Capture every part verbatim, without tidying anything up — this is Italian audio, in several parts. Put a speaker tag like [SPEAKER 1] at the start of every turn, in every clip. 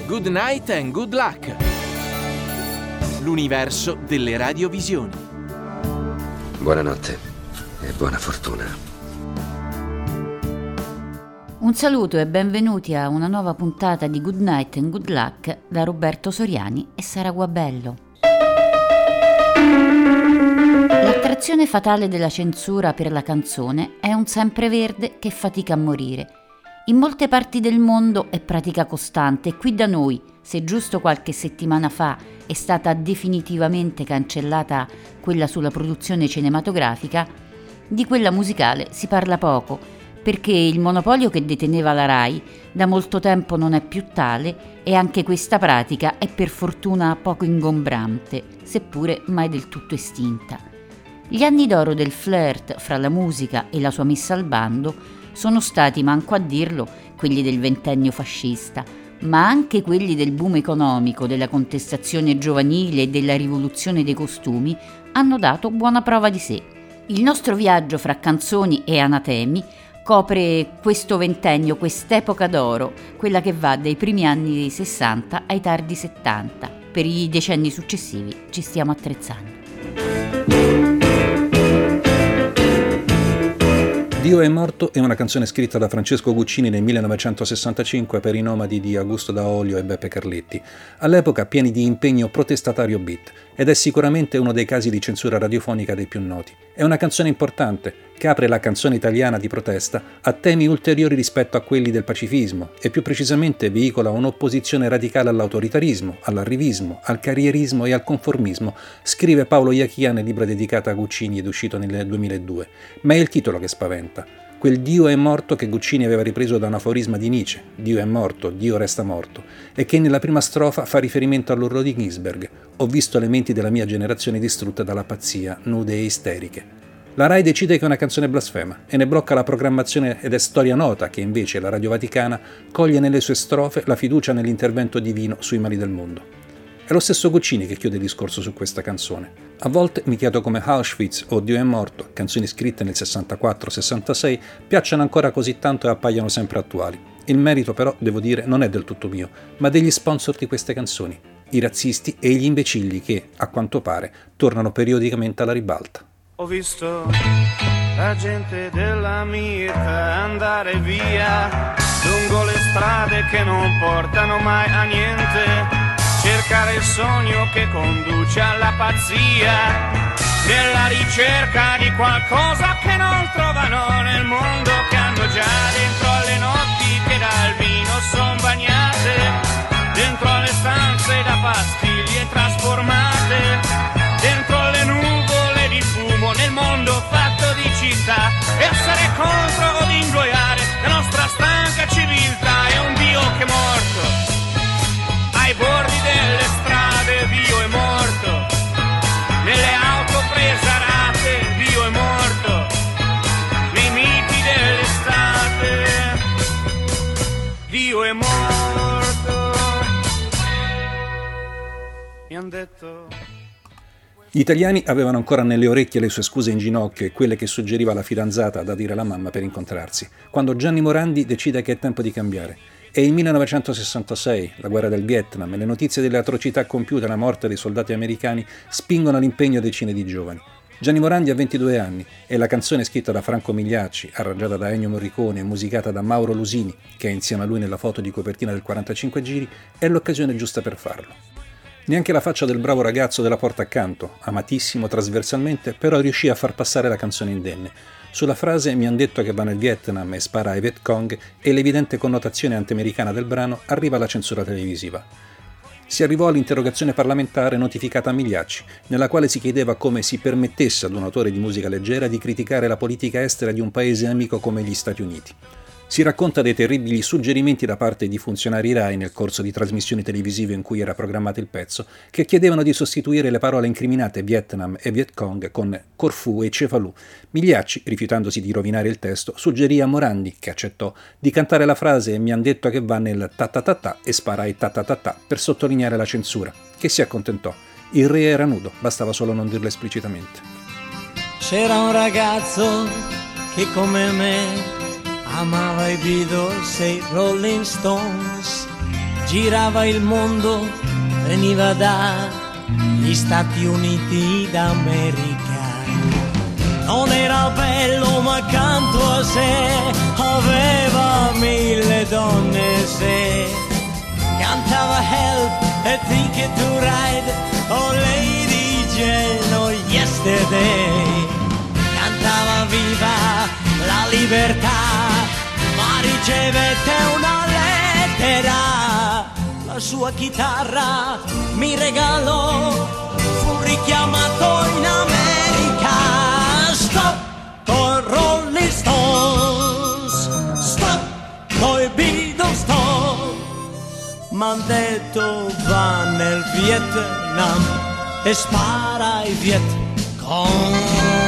[SPEAKER 1] Good night and good luck. L'universo delle radiovisioni.
[SPEAKER 2] Buonanotte e buona fortuna.
[SPEAKER 3] Un saluto e benvenuti a una nuova puntata di Good Night and Good Luck da Roberto Soriani e Sara Guabello. L'attrazione fatale della censura per la canzone è un sempreverde che fatica a morire. In molte parti del mondo è pratica costante e qui da noi, se giusto qualche settimana fa è stata definitivamente cancellata quella sulla produzione cinematografica, di quella musicale si parla poco, perché il monopolio che deteneva la Rai da molto tempo non è più tale e anche questa pratica è per fortuna poco ingombrante, seppure mai del tutto estinta. Gli anni d'oro del flirt fra la musica e la sua messa al bando sono stati, manco a dirlo, quelli del ventennio fascista, ma anche quelli del boom economico, della contestazione giovanile e della rivoluzione dei costumi hanno dato buona prova di sé. Il nostro viaggio fra canzoni e anatemi copre questo ventennio, quest'epoca d'oro, quella che va dai primi anni sessanta ai tardi settanta. Per i decenni successivi ci stiamo attrezzando.
[SPEAKER 4] Dio è morto è una canzone scritta da Francesco Guccini nel millenovecentosessantacinque per i nomadi di Augusto Daolio e Beppe Carletti, all'epoca pieni di impegno protestatario beat, ed è sicuramente uno dei casi di censura radiofonica dei più noti. È una canzone importante, che apre la canzone italiana di protesta a temi ulteriori rispetto a quelli del pacifismo e più precisamente veicola un'opposizione radicale all'autoritarismo, all'arrivismo, al carrierismo e al conformismo, scrive Paolo Iachia nel libro dedicato a Guccini ed uscito nel duemiladue. Ma è il titolo che spaventa. Quel Dio è morto che Guccini aveva ripreso da un aforisma di Nietzsche, Dio è morto, Dio resta morto, e che nella prima strofa fa riferimento all'urlo di Ginsberg, ho visto le menti della mia generazione distrutte dalla pazzia, nude e isteriche. La Rai decide che è una canzone blasfema e ne blocca la programmazione ed è storia nota che invece la Radio Vaticana coglie nelle sue strofe la fiducia nell'intervento divino sui mali del mondo. È lo stesso Guccini che chiude il discorso su questa canzone. A volte mi chiedo come Auschwitz o Dio è morto, canzoni scritte nel sessantaquattro sessantasei, piacciono ancora così tanto e appaiano sempre attuali. Il merito però, devo dire, non è del tutto mio, ma degli sponsor di queste canzoni, i razzisti e gli imbecilli che, a quanto pare, tornano periodicamente alla ribalta.
[SPEAKER 5] Ho visto la gente della mia età andare via lungo le strade che non portano mai a niente, cercare il sogno che conduce alla pazzia, nella ricerca di qualcosa che non trovano nel mondo che hanno già dentro alle notti che dal vino son bagnate, dentro alle stanze da pastiglie trasformate, dentro le nuvole di fumo nel mondo fatto di città, e essere contro o di ingoiare la nostra stanca civiltà. È un Dio che è morto ai bordi delle strade, Dio è morto nelle auto prese a rate, Dio è morto nei miti dell'estate, Dio è morto. Mi han detto.
[SPEAKER 4] Gli italiani avevano ancora nelle orecchie le sue scuse in ginocchio e quelle che suggeriva la fidanzata da dire alla mamma per incontrarsi, quando Gianni Morandi decide che è tempo di cambiare. È il millenovecentosessantasei, la guerra del Vietnam e le notizie delle atrocità compiute e la morte dei soldati americani spingono all'impegno decine di giovani. Gianni Morandi ha ventidue anni e la canzone scritta da Franco Migliacci, arrangiata da Ennio Morricone e musicata da Mauro Lusini, che è insieme a lui nella foto di copertina del quarantacinque giri, è l'occasione giusta per farlo. Neanche la faccia del bravo ragazzo della porta accanto, amatissimo trasversalmente, però riuscì a far passare la canzone indenne. Sulla frase "mi han detto che va nel Vietnam e spara ai Viet Cong" e l'evidente connotazione anti-americana del brano arriva la censura televisiva. Si arrivò all'interrogazione parlamentare notificata a Migliacci, nella quale si chiedeva come si permettesse ad un autore di musica leggera di criticare la politica estera di un paese amico come gli Stati Uniti. Si racconta dei terribili suggerimenti da parte di funzionari Rai nel corso di trasmissioni televisive in cui era programmato il pezzo, che chiedevano di sostituire le parole incriminate Vietnam e Viet Cong con Corfù e Cefalù. Migliacci, rifiutandosi di rovinare il testo, suggerì a Morandi, che accettò, di cantare la frase "mi han detto che va nel ta ta ta ta" e spara ai ta ta ta ta per sottolineare la censura, che si accontentò. Il re era nudo, bastava solo non dirlo esplicitamente.
[SPEAKER 6] C'era un ragazzo che come me amava i Beatles e i Rolling Stones, girava il mondo, veniva dagli Stati Uniti d'America. Non era bello ma accanto a sé aveva mille donne se cantava Help e Ticket to Ride, oh Lady Jane, oh Yesterday. Cantava viva la libertà, ma ricevette una lettera. La sua chitarra mi regalò, fu richiamato in America. Stop coi Rolling Stones, stop coi Beatles, stop. M'han detto va nel Vietnam e spara ai Viet Cong.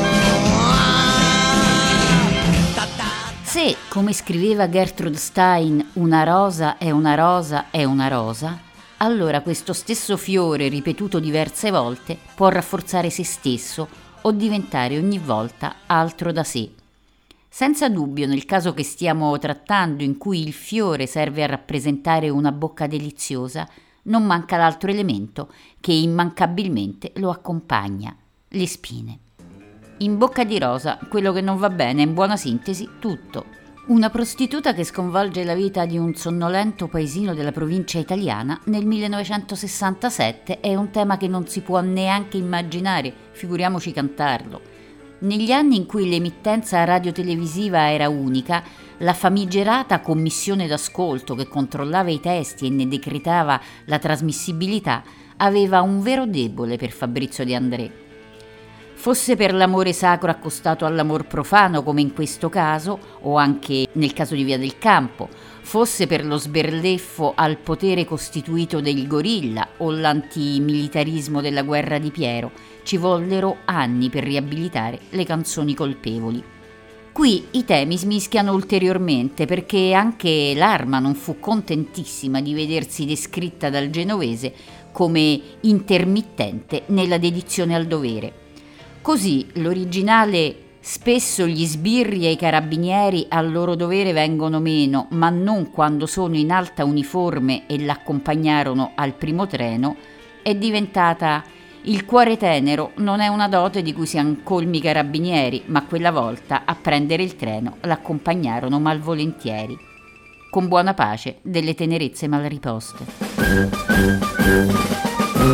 [SPEAKER 3] Se, come scriveva Gertrude Stein, una rosa è una rosa è una rosa, allora questo stesso fiore ripetuto diverse volte può rafforzare se stesso o diventare ogni volta altro da sé. Senza dubbio, nel caso che stiamo trattando, in cui il fiore serve a rappresentare una bocca deliziosa, non manca l'altro elemento che immancabilmente lo accompagna: le spine. In Bocca di Rosa, quello che non va bene è, in buona sintesi, tutto. Una prostituta che sconvolge la vita di un sonnolento paesino della provincia italiana nel millenovecentosessantasette è un tema che non si può neanche immaginare, figuriamoci cantarlo. Negli anni in cui l'emittenza radiotelevisiva era unica, la famigerata commissione d'ascolto che controllava i testi e ne decretava la trasmissibilità aveva un vero debole per Fabrizio De André. Fosse per l'amore sacro accostato all'amor profano, come in questo caso, o anche nel caso di Via del Campo, fosse per lo sberleffo al potere costituito del gorilla o l'antimilitarismo della guerra di Piero, ci vollero anni per riabilitare le canzoni colpevoli. Qui i temi smischiano ulteriormente, perché anche l'Arma non fu contentissima di vedersi descritta dal genovese come intermittente nella dedizione al dovere. Così l'originale «Spesso gli sbirri e i carabinieri al loro dovere vengono meno, ma non quando sono in alta uniforme e l'accompagnarono al primo treno» è diventata «Il cuore tenero non è una dote di cui siano colmi i carabinieri, ma quella volta a prendere il treno l'accompagnarono malvolentieri». Con buona pace delle tenerezze mal riposte.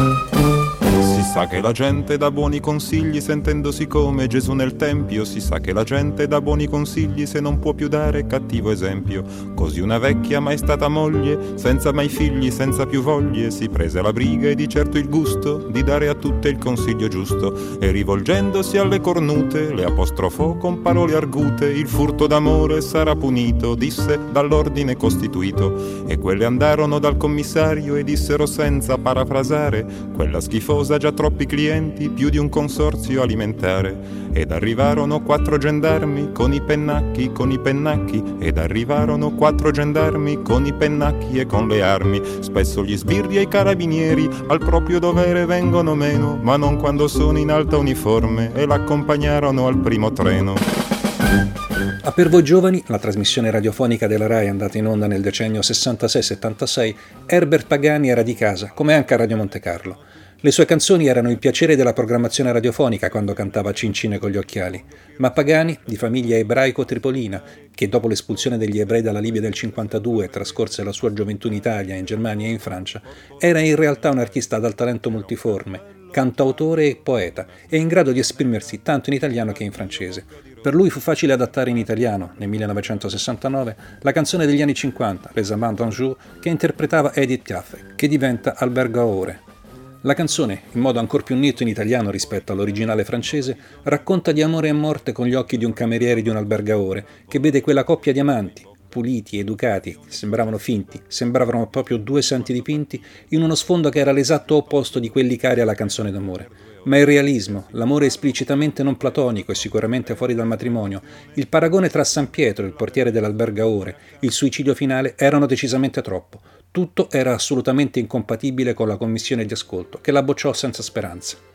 [SPEAKER 7] Si sa che la gente dà buoni consigli sentendosi come Gesù nel Tempio, si sa che la gente dà buoni consigli se non può più dare cattivo esempio. Così una vecchia mai stata moglie, senza mai figli, senza più voglie, si prese la briga e di certo il gusto di dare a tutte il consiglio giusto, e rivolgendosi alle cornute le apostrofò con parole argute: il furto d'amore sarà punito, disse, dall'ordine costituito. E quelle andarono dal commissario e dissero senza parafrasare: quella schifosa già troppi clienti, più di un consorzio alimentare. Ed arrivarono quattro gendarmi con i pennacchi, con i pennacchi, ed arrivarono quattro gendarmi con i pennacchi e con le armi. Spesso gli sbirri e i carabinieri al proprio dovere vengono meno, ma non quando sono in alta uniforme, e l'accompagnarono al primo treno.
[SPEAKER 4] A Per voi giovani, la trasmissione radiofonica della Rai andata in onda nel decennio sessantasei settantasei, Herbert Pagani era di casa, come anche a Radio Monte Carlo. Le sue canzoni erano il piacere della programmazione radiofonica quando cantava Cincine con gli occhiali, ma Pagani, di famiglia ebraico-tripolina, che dopo l'espulsione degli ebrei dalla Libia del cinquantadue trascorse la sua gioventù in Italia, in Germania e in Francia, era in realtà un artista dal talento multiforme, cantautore e poeta, e in grado di esprimersi tanto in italiano che in francese. Per lui fu facile adattare in italiano, nel millenovecentosessantanove, la canzone degli anni cinquanta, Les Amants d'un jour, che interpretava Edith Piaf, che diventa Albergo Ore. La canzone, in modo ancor più netto in italiano rispetto all'originale francese, racconta di amore e morte con gli occhi di un cameriere di un albergaore, che vede quella coppia di amanti, puliti, educati, che sembravano finti, sembravano proprio due santi dipinti, in uno sfondo che era l'esatto opposto di quelli cari alla canzone d'amore. Ma il realismo, l'amore esplicitamente non platonico e sicuramente fuori dal matrimonio, il paragone tra San Pietro, il portiere dell'albergaore, il suicidio finale erano decisamente troppo. Tutto era assolutamente incompatibile con la commissione di ascolto, che la bocciò senza speranza.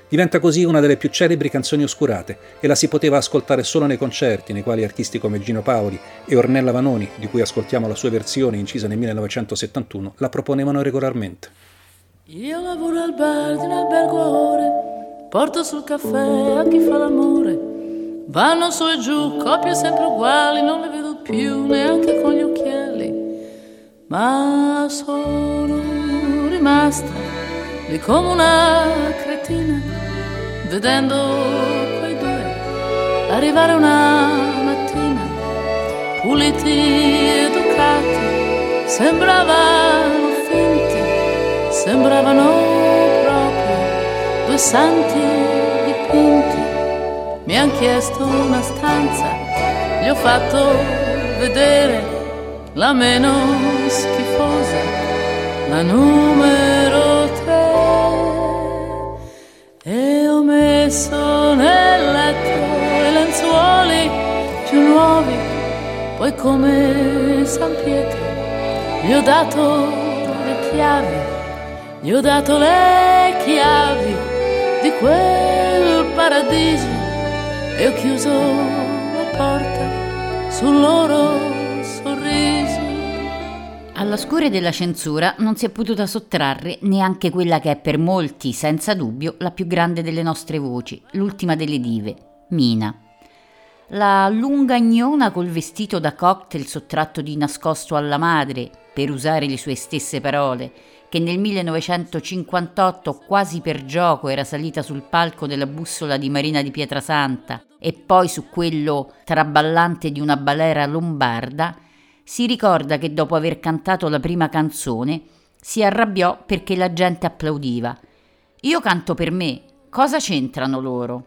[SPEAKER 4] Diventa così una delle più celebri canzoni oscurate e la si poteva ascoltare solo nei concerti, nei quali artisti come Gino Paoli e Ornella Vanoni, di cui ascoltiamo la sua versione incisa nel millenovecentosettantuno, la proponevano regolarmente.
[SPEAKER 8] Io lavoro al bar di un albergo a ore, porto sul caffè a chi fa l'amore. Vanno su e giù, coppie sempre uguali, non le vedo più neanche con gli occhiali. Ma sono rimasta lì come una cretina, vedendo quei due arrivare una mattina, puliti, educati, sembravano finti, sembravano proprio due santi dipinti. Mi han chiesto una stanza, gli ho fatto vedere la meno schifosa, la numero tre, e ho messo nel letto i lenzuoli più nuovi, poi come San Pietro gli ho dato le chiavi, gli ho dato le chiavi di quel paradiso e ho chiuso la porta sul loro sorriso.
[SPEAKER 3] Alla scure della censura non si è potuta sottrarre neanche quella che è per molti, senza dubbio, la più grande delle nostre voci, l'ultima delle dive, Mina. La lunga gnona col vestito da cocktail sottratto di nascosto alla madre, per usare le sue stesse parole, che nel millenovecentocinquantotto quasi per gioco era salita sul palco della bussola di Marina di Pietrasanta e poi su quello traballante di una balera lombarda, si ricorda che dopo aver cantato la prima canzone si arrabbiò perché la gente applaudiva. Io canto per me, cosa c'entrano loro?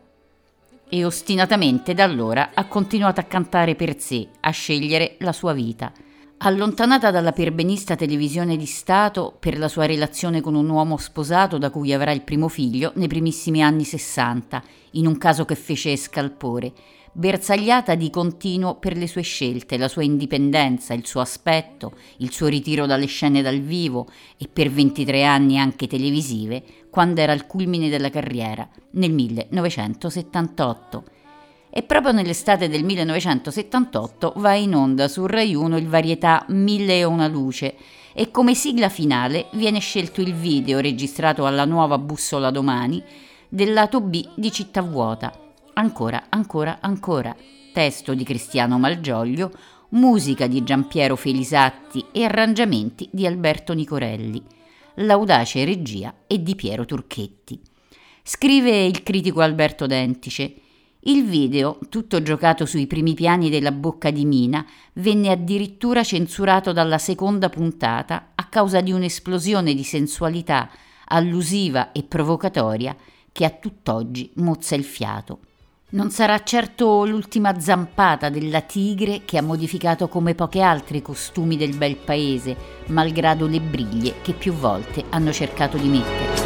[SPEAKER 3] E ostinatamente da allora ha continuato a cantare per sé, a scegliere la sua vita. Allontanata dalla perbenista televisione di Stato per la sua relazione con un uomo sposato da cui avrà il primo figlio nei primissimi anni sessanta, in un caso che fece scalpore, bersagliata di continuo per le sue scelte, la sua indipendenza, il suo aspetto, il suo ritiro dalle scene dal vivo e per ventitré anni anche televisive, quando era al culmine della carriera, nel millenovecentosettantotto. E proprio nell'estate del millenovecentosettantotto va in onda su Rai uno il varietà Mille e una luce e come sigla finale viene scelto il video registrato alla Nuova Bussola Domani del lato B di Città Vuota. Ancora, ancora, ancora. Testo di Cristiano Malgioglio, musica di Giampiero Felisatti e arrangiamenti di Alberto Nicorelli. L'audace regia è di Piero Turchetti. Scrive il critico Alberto Dentice: il video, tutto giocato sui primi piani della bocca di Mina, venne addirittura censurato dalla seconda puntata a causa di un'esplosione di sensualità allusiva e provocatoria che a tutt'oggi mozza il fiato. Non sarà certo l'ultima zampata della tigre che ha modificato come poche altre i costumi del bel paese, malgrado le briglie che più volte hanno cercato di mettere.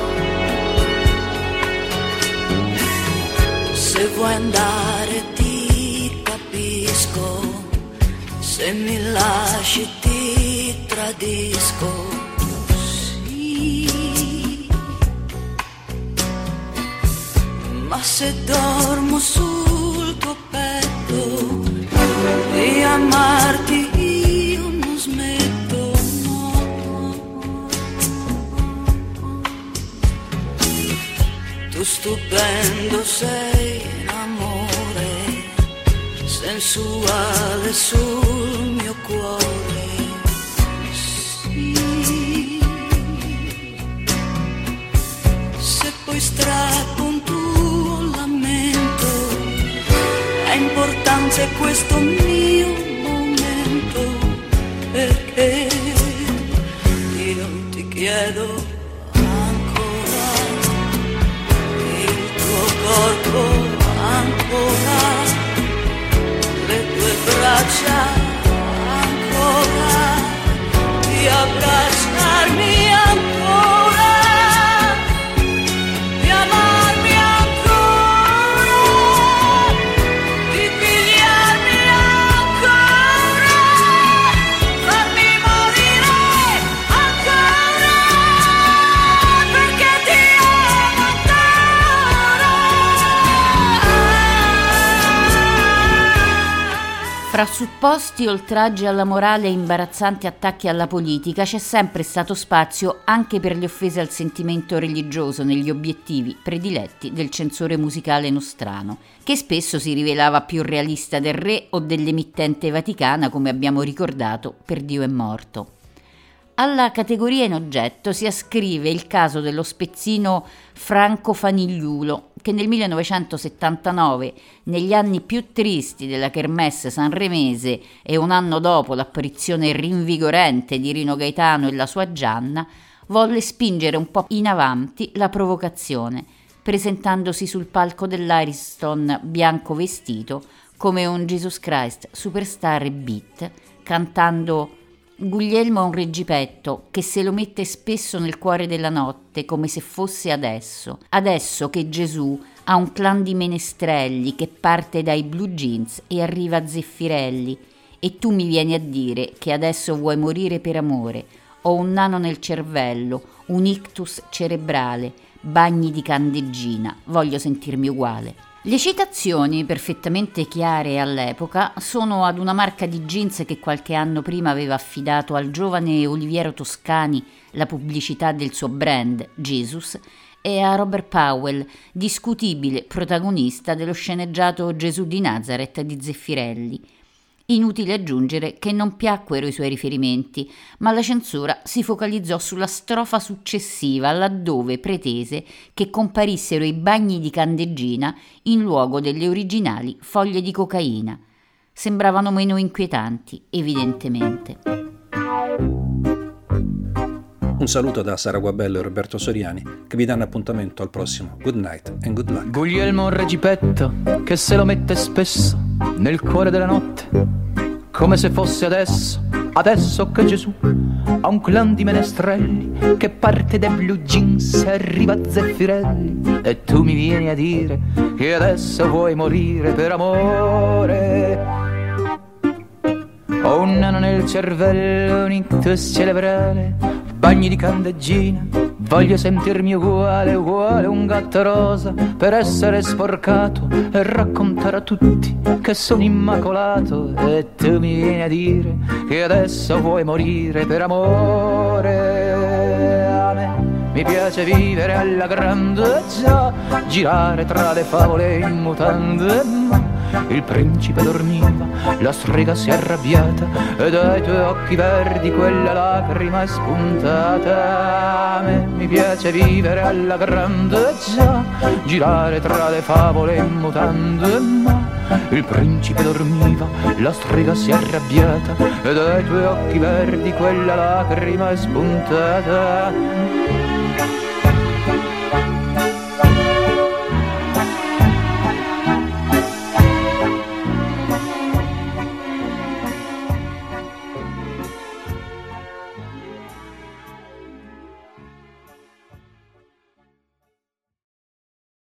[SPEAKER 9] Se vuoi andare ti capisco, se mi lasci ti tradisco. Sì, ma se dormo sul tuo petto di amarti io non smetto, no. Tu stupendo sei, amore sensuale sul mio cuore. Sì, se poi strappo un tuo lamento, è importante questo mio momento, perché io ti chiedo ancora il tuo corpo, ancora le tue braccia, ancora di abbracciarmi, ancora di amarmi, ancora di pigliarmi, ancora farmi morire, ancora perché ti amo ancora.
[SPEAKER 3] Fra supposti oltraggi alla morale e imbarazzanti attacchi alla politica c'è sempre stato spazio anche per le offese al sentimento religioso negli obiettivi prediletti del censore musicale nostrano, che spesso si rivelava più realista del re o dell'emittente vaticana, come abbiamo ricordato per Dio è morto. Alla categoria in oggetto si ascrive il caso dello spezzino Franco Fanigliulo, che nel millenovecentosettantanove, negli anni più tristi della kermesse sanremese e un anno dopo l'apparizione rinvigorente di Rino Gaetano e la sua Gianna, volle spingere un po' in avanti la provocazione, presentandosi sul palco dell'Ariston bianco vestito come un Jesus Christ superstar e beat, cantando Guglielmo è un reggipetto che se lo mette spesso nel cuore della notte come se fosse adesso, adesso che Gesù ha un clan di menestrelli che parte dai blue jeans e arriva a Zeffirelli, e tu mi vieni a dire che adesso vuoi morire per amore, ho un nano nel cervello, un ictus cerebrale, bagni di candeggina, voglio sentirmi uguale. Le citazioni, perfettamente chiare all'epoca, sono ad una marca di jeans che qualche anno prima aveva affidato al giovane Oliviero Toscani la pubblicità del suo brand, Jesus, e a Robert Powell, discutibile protagonista dello sceneggiato Gesù di Nazareth di Zeffirelli. Inutile aggiungere che non piacquero i suoi riferimenti, ma la censura si focalizzò sulla strofa successiva, laddove pretese che comparissero i bagni di candeggina in luogo delle originali foglie di cocaina. Sembravano meno inquietanti, evidentemente.
[SPEAKER 4] Un saluto da Sara Guabello e Roberto Soriani, che vi danno appuntamento al prossimo Good Night and Good Luck.
[SPEAKER 10] Guglielmo un reggipetto che se lo mette spesso nel cuore della notte, come se fosse adesso, adesso che Gesù ha un clan di menestrelli che parte dai blue jeans e arriva a Zeffirelli, e tu mi vieni a dire che adesso vuoi morire per amore. Ho un nano nel cervello, un ictus cerebrale, bagni di candeggina, voglio sentirmi uguale, uguale un gatto rosa, per essere sporcato e raccontare a tutti che sono immacolato, e tu mi vieni a dire che adesso vuoi morire per amore. A me mi piace vivere alla grande, già, girare tra le favole in mutande, ma il principe dormiva, la strega si è arrabbiata e dai tuoi occhi verdi quella lacrima è spuntata. A me mi piace vivere alla grande, già, girare tra le favole in mutande, ma il principe dormiva, la strega si è arrabbiata e dai tuoi occhi verdi quella lacrima è spuntata.